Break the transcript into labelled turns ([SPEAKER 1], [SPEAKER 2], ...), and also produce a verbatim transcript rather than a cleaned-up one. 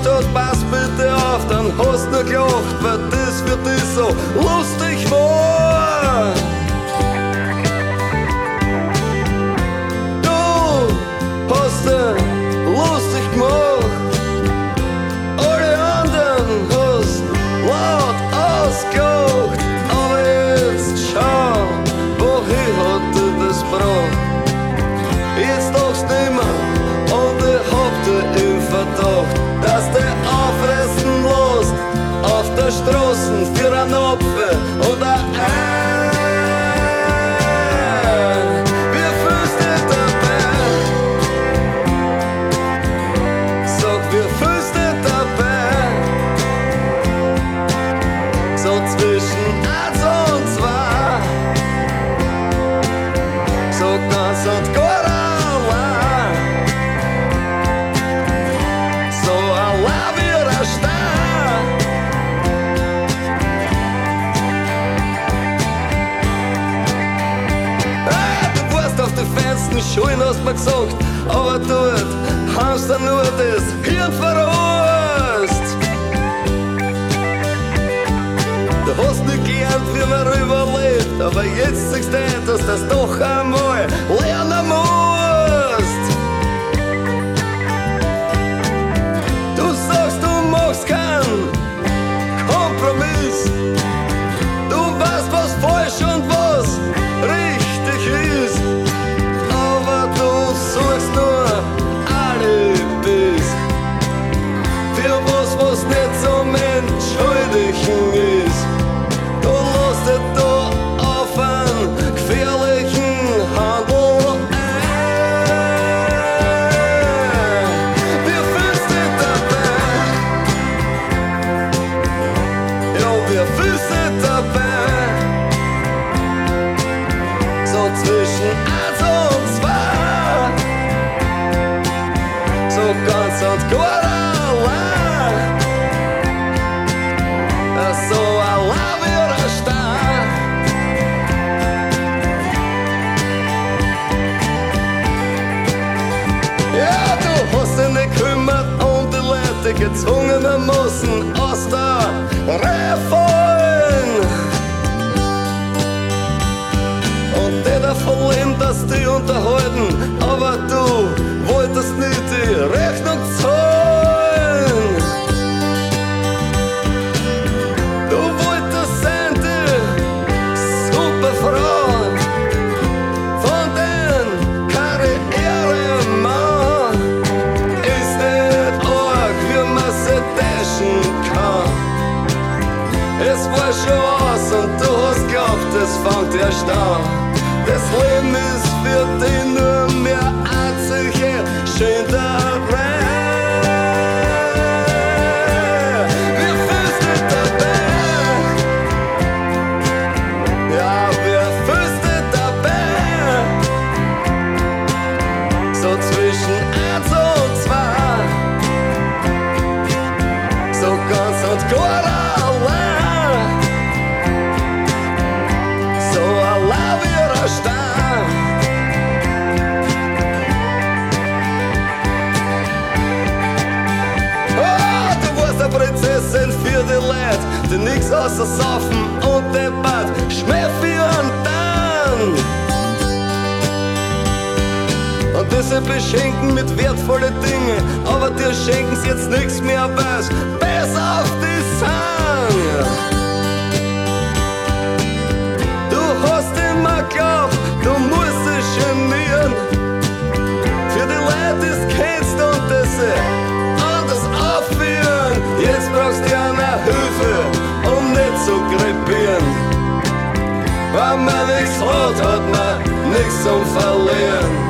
[SPEAKER 1] gesagt hat, pass bitte auf, dann hast du gelacht, weil das für dich so lustig war. Du hast dich lustig gemacht, alle anderen hast laut ausgelacht, aber jetzt schau, wohin hat dir das gebracht? Jetzt lachst du nimmer und ich hab dir im Verdacht, dass du auffressen lässt auf der Straße für einen Apfel und ein Ei. Wie fühlst du dich dabei? Sag, wie fühlst du dich dabei? So zwischen eins und zwei, so ganz und gar allein, so allein wie der Stein. Ah, du warst auf die feinsten Schulen, hast mir gesagt, aber dort hast du nur das Hirn verrost. Du hast nicht gelernt, wie man überlebt, aber jetzt sagst du, dass du das doch einmal lernen musst. Du sagst, du machst keinen Kompromiss. Du weißt, was falsch und was richtig ist, aber du suchst nur Alibis für was, was nicht zum Entschuldigen ist. Du lässt dich da auf einen gefährlichen Handel ein. Wie fühlst du dich dabei? Ja, wie fühlst du dich dabei? So zwischen eins und zwei, so ganz und gar allein, so allein wie der Stein. Ja, du hast dich nicht gekümmert und die Leute gezwungenermaßen aus der Reihe fallen. Und die davon leben, dass die unterhalten, aber du wolltest nicht die Rechnung zahlen. Du wolltest sein, die Superfrau von den Karrieremann. Ist nicht arg, wie man sie täuschen kann. Es war schon aus und du hast geglaubt, es fängt erst an. Das Leben ist für dich nur mehr einzige Schönderei. Wie fühlst du dich dabei? Ja, wie fühlst du dich dabei? So zwischen eins und zwei, so ganz und gar allein, so allein wie der Stein. Oh, du warst eine Prinzessin für die Leute, die nix außer Saufen und Debatt, Schmäh für einen dann. Und diese beschenken mit wertvollen Dingen, aber dir schenken sie jetzt nichts mehr, weil's besser auf die sind. Du hast immer geglaubt, du musst dich genieren für die Leute, die es kennst und das sie anders aufführen. Jetzt brauchst du eine Hilfe, um nicht zu krepieren. Wenn man nichts hat, hat man nichts zum Verlieren.